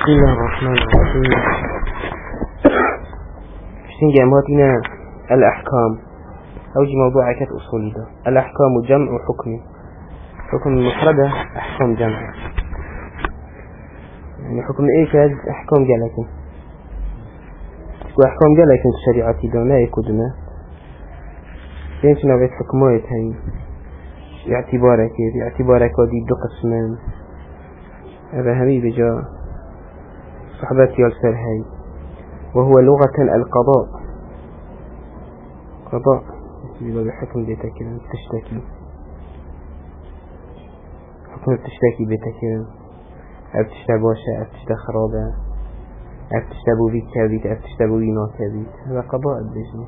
بسم الله الرحمن الرحيم. شتين جامعتنا الأحكام أوجي موضوع كت أصولي ده. الأحكام جمع حكم المفردة أحكام جمع، يعني حكم إيه كاد أحكام جلكن وأحكام جلكن الشريعة ده لا يكودنا بينش نوعية حكمات هاي باعتبارك ودي دو قسمان. هذا همي بجا صحباتي والسر هاي، وهو لغة القضاء. قضاء يبقى بحكم بيتك تشتكي، حكم تشتكي بيتك أب تشتبه شيء، أب تشتبه خرابة، أب تشتبه بيت كبيت، أب تشتبه بينا كبيت. هذا قضاء بجني.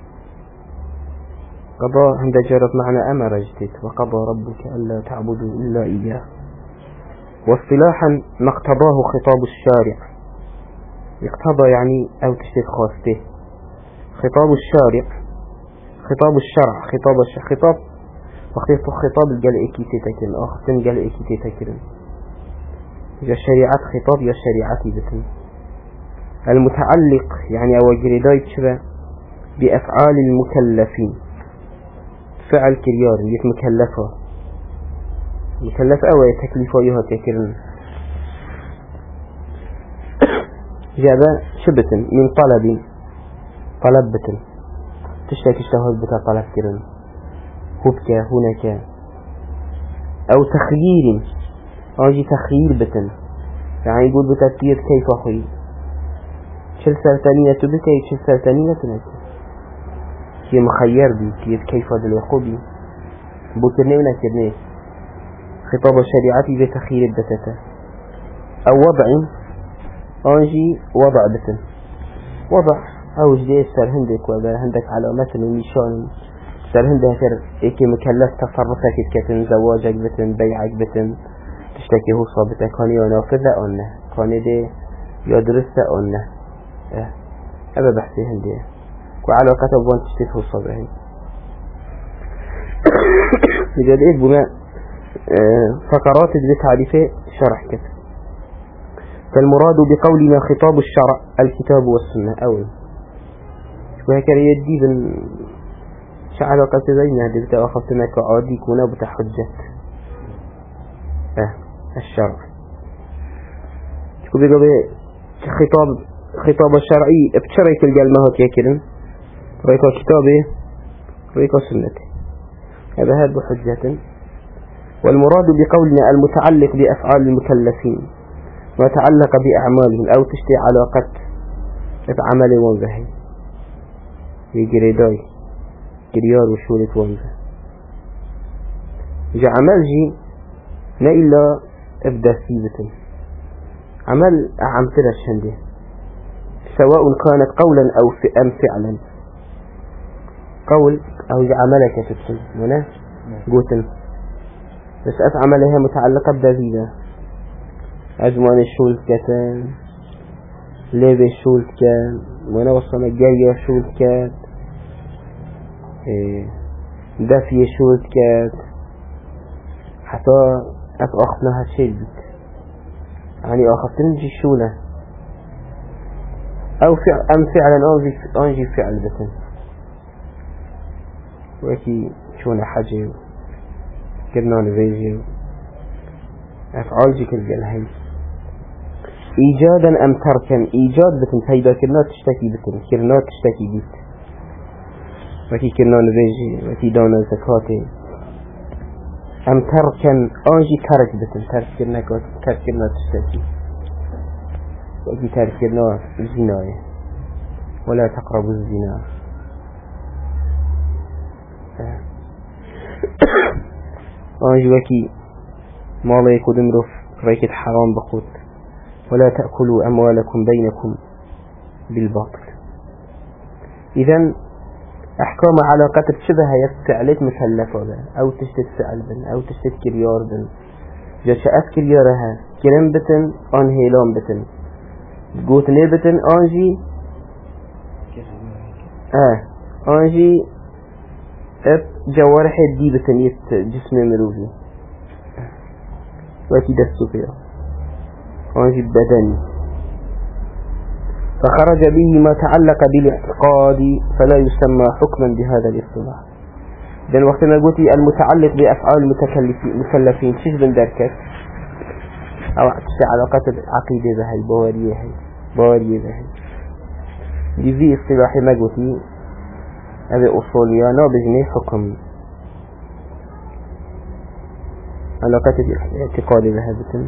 قضاء عند جرب معنى أمر جديد، وقضى ربك ألا تعبدوا إلا إياه. واصطلاحا ما اقتضاه خطاب الشارع، يقتضى يعني أو تشتت خاصته. خطاب الشارع خطاب الشرع، خطاب خطاب الجلئكي تتكلم آخر جلئكي تتكلم. إذا شريعة خطاب يا شريعتي بتن. المتعلق يعني أو جريداي شبه بأفعال المكلفين، فعل كريار مكلفة أو تكليفه يها تكرن. جاب شبة من طلب بتن، تشتهد بتا طلب كرن، هبك هناك. أو تخيير، أجي تخيير بتن، يعني يقول بتأتيت كيف أخي شل سلطانية بكي شل سلطانية لك هي مخير بي كيف هذا الوقوبي بوكرني ونكرني. خطاب الشريعة بتخيير الدتة. أو وضع، أنجي وضع بتن، وضع أو جديد سرهندك وبرهندك علامات وميشان سرهندك إيكي مكلف تصرفك كتن، زواجك بتن، بيعك بتن، تشتكي هو صابتك كاني ونافذة أنه كاني دي يدرس أنه أبا بحثي هندي وعلى كتب وان تشتكي هو صابعين لجد إيه بما فقرات بتعريفه شرح كتب. فالمراد بقولنا خطاب الشرع الكتاب والسنة أول، وهكذا يدي بن شعر قتبين هذه بتأخذتنا كعادي كنا بتحجة الشرع. وبيقول خطاب الشرعي بشريك الجلمهات يكرن ريكا كتابه ريكا سنته، هذا بحجة. والمراد بقولنا المتعلق بأفعال المكلفين ما تعلق بأعمالهم أو تشتي علاقة بعمل وانزهي يجريداي جريار وشولة وانزه. جاء عمل جي لا إلا إبدا سيبة عمل أعمتر الشنده، سواء كانت قولا أو أم فعلا. قول أو عملك تتسل هنا قوتن بس أفعملها متعلقة بذيذة أزمان الشولت كتن، ليب الشولت كان، وانا وصلنا جاية الشولت كات، دافية الشولت كات، حتى أخذنا هالشيء بك يعني أخذتن جي الشولة أو أم فعلا أنجي فعل بتن وكي شونا حاجة كرنا نفيجي أفعال جي كالجل هاي. إيجادا أم تركا، إيجاد بتن فايدا كرنا تشتكي بتن، كرنا تشتكي بيت وكي كرنا نفيجي وكي دانا زكاتي. أم تركا أنجي ترك بتن، ترك كرنا تشتكي وكي ترك كرنا الزنا ولا تقربوا الزنا. أنجي وكي ما لا يكون امرف ريكت حرام بقوت، ولا تأكلوا أموالكم بينكم بالباطل. إذن أحكام على قتل شبه يفعلت مكلفة أو تشتت فعل بن أو تشتت كريار بن جا شأت كريارها كرم بتن أنهيلان بتن قوت نبتن أنجي جوارح دي بتن جسم مروفي وكي دستو فيها أنجي بدني فخرج به ما تعلق بالاعتقاد فلا يسمى حكما بهذا الاصطلاح. لأن وقت ما قلت المتعلق بأفعال المكلفين شيء من دركت أو علاقات العقيدة بهاي بوارية بهاي جزي اصطلاحي ما قلت هذه أصولية نابجني حكم علاقات الاعتقاد بهذا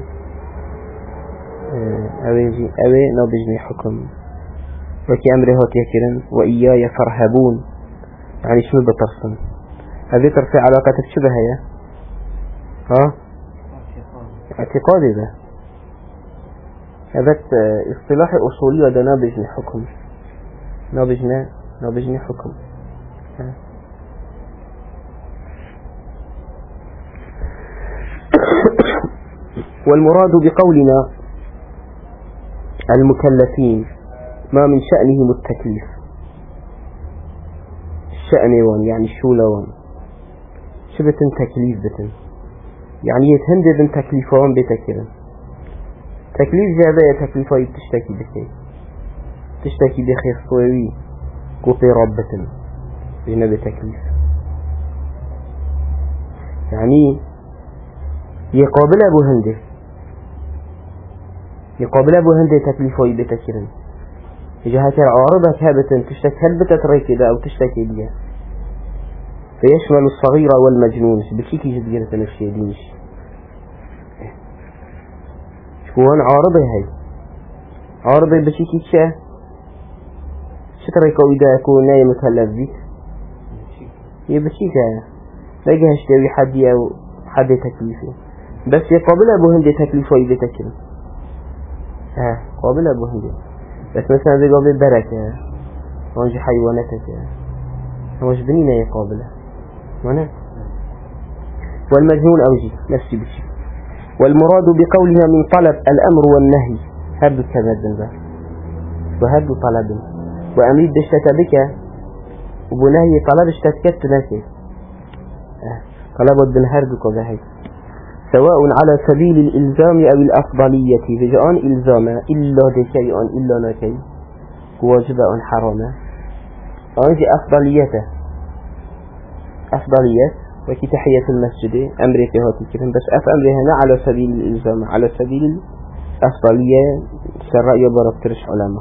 أوي نابجني حكم وكي أمره يكرن وإياي فرهبون يعني شنو بترسم هذه ترفع علاقاتك شبه هي اعتقادي ذا هذا اصطلاح أصولي وده نابجني حكم نابجني حكم والمراد بقولنا المكلفين ما من شأنهم التكليف الشأن يعني شولوان شبتن تكليف بتن يعني يتهندد ان تكليفهم بتكرن تكليف جابه تكليفه بتشتكي بكي تشتكي بخير صوي قطي ربتن بنا بتكليف يعني يقابل أبو هندي تكليفه بتكرن إذا هكذا عارضك هابتن تشتكي هل بتتري كده أو تشتكي بيها فيشمل الصغير والمجنون بكيكي جديرة نفسي دينش شكوان عارضي بكيكي شتريك وإذا يكون نايم مكلف بيك يبكيكا لاقي هشتوي حد أو حد تكليفه بس يقابل أبو هندي تكليفه يبتكر قابل أبو هندي بس مثلا ذي قابل بركة وانجي حيواناتك وش بنينا يقابله وانا والمجنون أوجي نفسي بشي والمراد بقولها من طلب الأمر والنهي هذا كذا ذنبه وهذا طلب وأمريد دشتك بك وبنهي طلب اشتكت لك طلب الدنهرد وذهي سواء على سبيل الإلزام أو الأفضلية فجأان إلزاما إلا دكي إلا نكي واجب حراما أنجي أفضلية وكي تحية المسجد أمري في هاتي كرم بس أمري هنا على سبيل الإلزام على سبيل الأفضلية سراء يبارك ترش علامة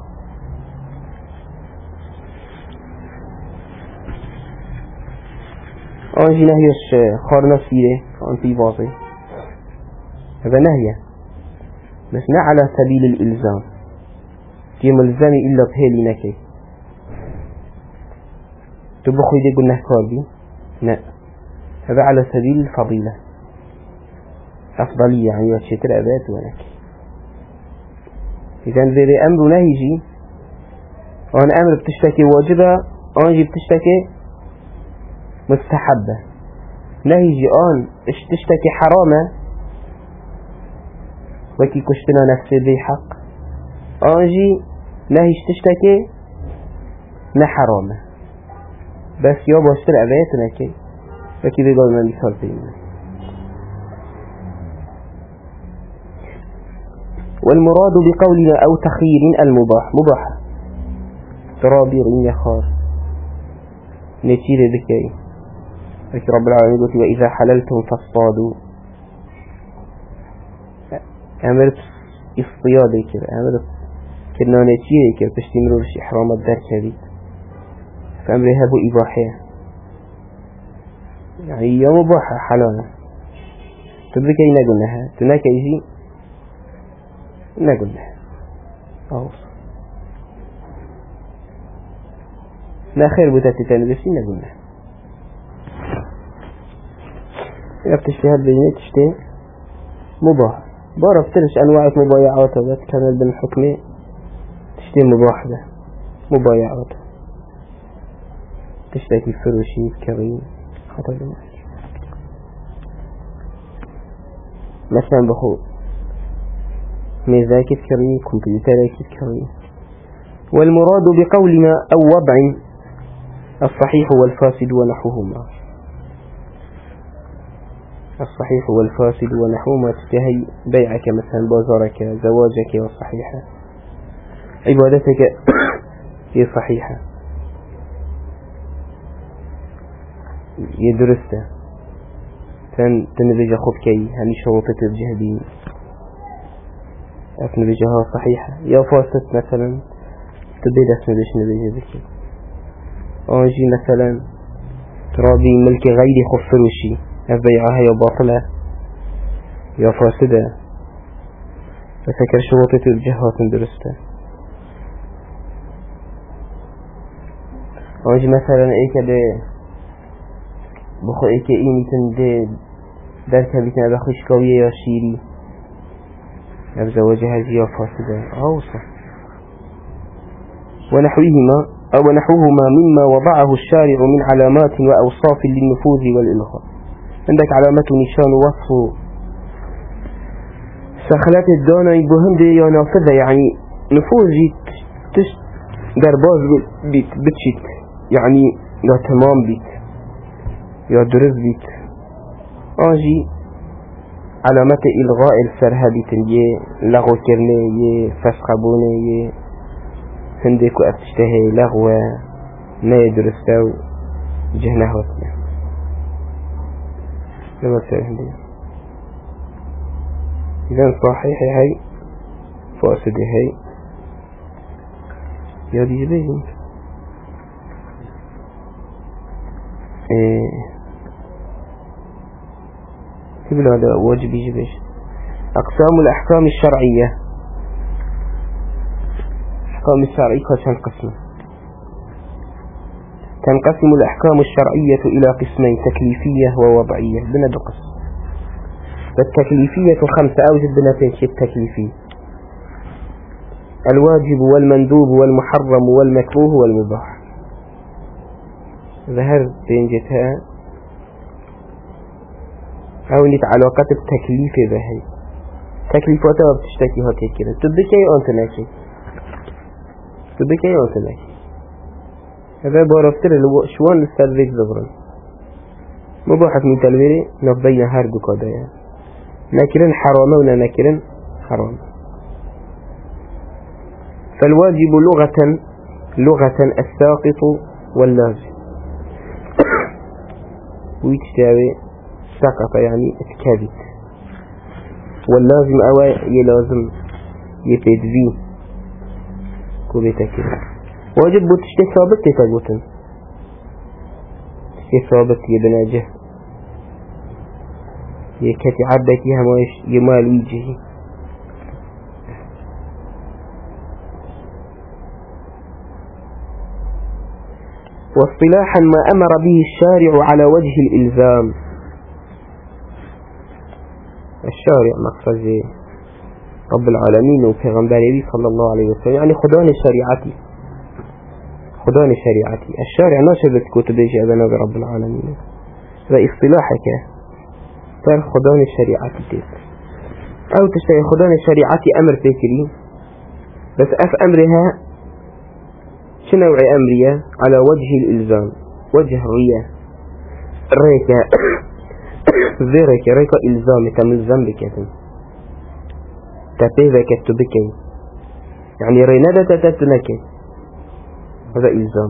أنجي نهيش خارنا سيري أنتي باطي هذا نهي بس نا على سبيل الإلزام كي ملزمي إلا بهيلي نكي تبخي دي قلنا كاربي لا هذا على سبيل الفضيلة أفضلية يعني وشيت الأبات ولك إذا ذي أمر نهيجي وأن أمر بتشتكي واجبة أنجي بتشتكي مستحبة نهيجي أن تشتكي حرامة وكي كشتنا نفسي ذي حق أنجي نهيج تشتكي نحرامة بس يابا اشتر أبيتنا كي فكي بيقول من مثال فينا والمراد بقولنا أو تخيير المباح مباح ترابير يخار نتير بكي فكي رب العالمين قلت وإذا حللتم فاصطادوا أمرت اصطيادي كده أمرت كنا نتيري كده تشتمروا لشي إحرام الدار كذي فأمرها بو إباحية يعني هي مباحة حلالة تبكي نقولناها تناك يجي نقولناها لا خير بتاتي تنبسي نقولناها إذا بتشتهر بيني تشتهر مباح بعرف ترش أنواع مبايعات كامل بالحكم تشتهر مباح ده مبايعات تشتكي فروشي كريم خطر مثلا بخو ميزاك كريم كمبيوترك كريم والمراد بقولنا أو وضع الصحيح والفاسد ونحوهما الصحيح والفاسد ونحوهما تشتهي بيعك مثلا بازارك زواجك والصحيحة عبادتك هي صحيحة هي درسته تنبجة خبكي هني شروطة الجهدين نبجها صحيحة يا فاسد مثلا تبيد اسمدش نبجة بكي أنجي مثلا ترابي ملك غيري خفروشي أبيعها يا باطلة يا فاسدة ففكر شروطة الجهات درسته أنجي مثلا إيكا دي بخو إيكا إيمتن دي دركة بيتنا بخش قوية يا شيري أبزا وجه هذه فاسدة أوصى ونحوهما مما وضعه الشارع من علامات وأوصاف للنفوذ والإلغاء. عندك علامة نشان وصف سخلات الدونة يبهم دي ينافذة يعني نفوذ درباز بيت بتشيت يعني يا تمام بيت يا درز بيت آجي علامة إلغاء الفرهبة يه لغو كرني يه فسقبوني يه هندك وأبتشتهي لغوة ما يدرستو جهنه وطنه لما تصير هندي إذن صحيح هاي فاسد هاي يادي جبين قبل هذا واجب يجبش أقسام الأحكام الشرعية. الأحكام الشرعية تنقسم الأحكام الشرعية إلى قسمين تكليفية ووضعية بنا بقسم. فالتكليفية 5 أوجد بنا تنشي التكليفية الواجب والمندوب والمحرم والمكروه والمباح. ظهر بينجتها أو نت علاقة التكليف بهي تكليفاتها بتشتكي هاتي كده تبكي أنت ناكي هذا بعرفتر شوان السرق زبرا مباحة من تلويري نبين هردو قضايا ناكرن حرامة ولا ناكرن حرام. فالواجب لغة الساقط واللازم ويتشتاوي سقط يعني اتكابت واللازم يلازم يتدفي كوبيتك واجب بتشتي ثابت تتقوتن تشتي ثابت يبناجه يكتي عبك يمال ويجه واصطلاحا ما أمر به الشارع على وجه الإلزام. الشارع مقصد رب العالمين وبيغمبره صلى الله عليه وسلم يعني خدان شريعتي الشارع ناشبت كتب جابنا برب العالمين هذا اصطلاحك تر خدان الشريعتي تيت أو تشتري خدان الشريعتي أمر تكري بس أمرها شنوع أمرية على وجه الإلزام وجه الرياء ريكا إلزام تملزم بكتن تبيذا كتبكي يعني رينادة تتنكي هذا إلزام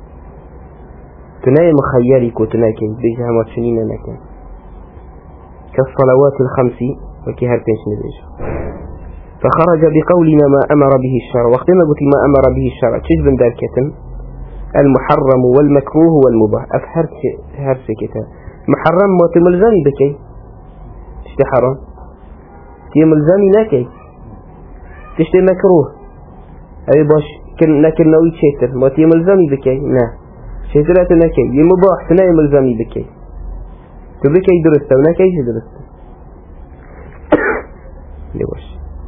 تناي مخيرك وتناكي بيجها مرشنين نكي كالصلوات 5 وكهرتين شنبيج. فخرج بقولنا ما أمر به الشرع وقتنا قلت ما أمر به الشرع تجبن داركة المحرم والمكروه والمباح أفهرت كتا محرم ما تملزمي بكي تشتي حرام تملزمي ناكي تشتي مكروه أي باش لكن نوي تشتر ما تملزمي بكي لا شترات ناكي يمباح تنا يملزمي بكي تبكي درسته وناكي درسته لوش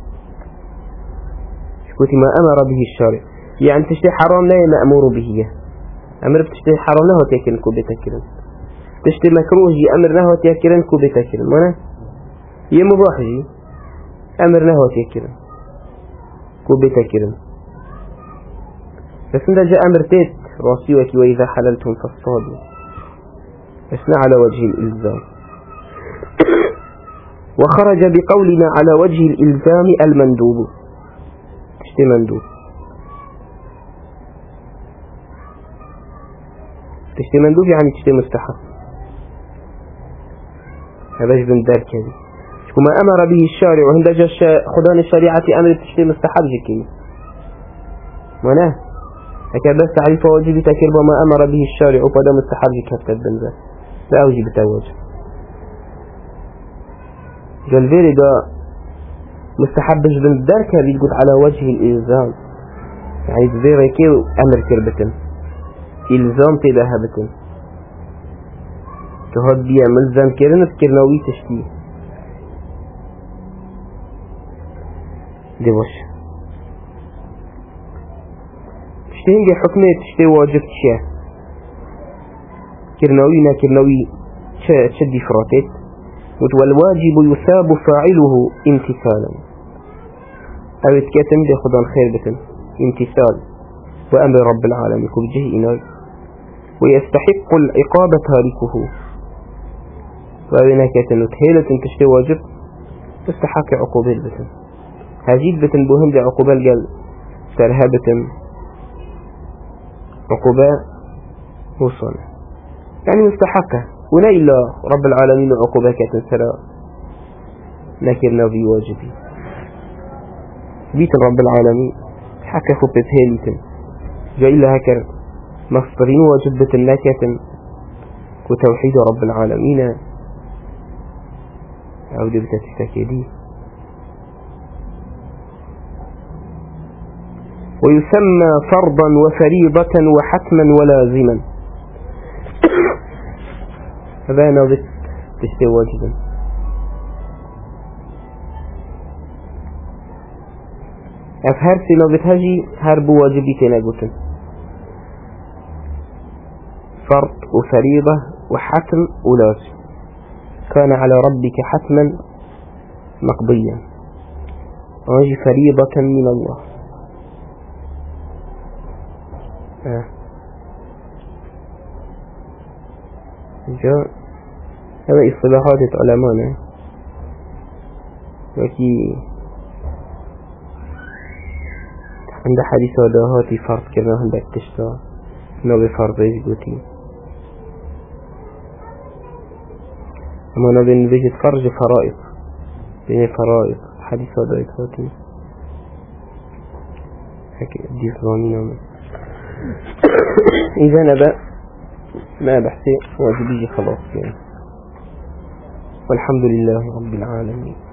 شكوتي ما أمر به الشارع يعني تشتي حرام لا مأمور به أمر بتشتي حرام له تأكل كوبيتكرن تشتي مكروه جي أمر له تأكلن كوبيتكرن مانا يمباح جي أمر له تأكلن كوبيتكرن بس انت جاء أمر تيت راسيوك وإذا حللتم فاصطادوا اسنا على وجه الإلزام. وخرج بقولنا على وجه الإلزام المندوب تشتي مندوب تشتي مندوب يعني تشتي مستحب. هذا بن دار كذي وما أمر به الشارع وهند جاش خدان الشريعة أمر تشتي مستحب جكي مناه هكذا بس تعريف واجب تكير وما أمر به الشارع وفدا مستحب جكي هفتد بنزا لا واجب تواجب قال فيري دا مستحب بن دار كذي يقول على وجه الإلزام يعني فيري كيو أمر كربتن إلزام تذهبتن كهاد بيا ملزم كرنا تكرناوي تشتي دي باش تشتين دي حكمة تشتي واجب تشيه كرناوي نا كرناوي تشدي فراتيت والواجب يثاب فاعله امتثالا او اتكاتم دي خدان خير بتن امتثال وامر رب العالمين كبجه إناي ويستحق العقاب تاركه وابنا كاتن وتهيلة تشتي واجب تستحق عقوبة البتن هاجيد بتن بوهم دي عقوبة الجل ترهبتن عقوبة وصل يعني مستحقة ولا إلا رب العالمين عقوبة كاتن سرا نكرنا في واجبي بيتن رب العالمين حكا خبت هيلتن جاء إلا هكر مصدرين واجبة نكاتن وتوحيد رب العالمين أو دي بتتكيدي ويسمى فرضا وفريضة وحتما ولازما هذا نوبت تشتي واجبا أفهر في نوبت هجي هرب واجبي تناقوتن فرض وفريضة وحتم ولازم كان على ربك حتما مقضيا واجي فريضة من الله جاء هذا اصطلاحات علماء وكي عند حديث وداهاتي فرض كما عندك تشتا نوبي فرض يجبوتي أما نوبي نبيجي تفرج فرائض بين فرائض حديث وداهاتي هكي دي ظنين إذا نبأ ما بحثي واجبي خلاص يعني والحمد لله رب العالمين.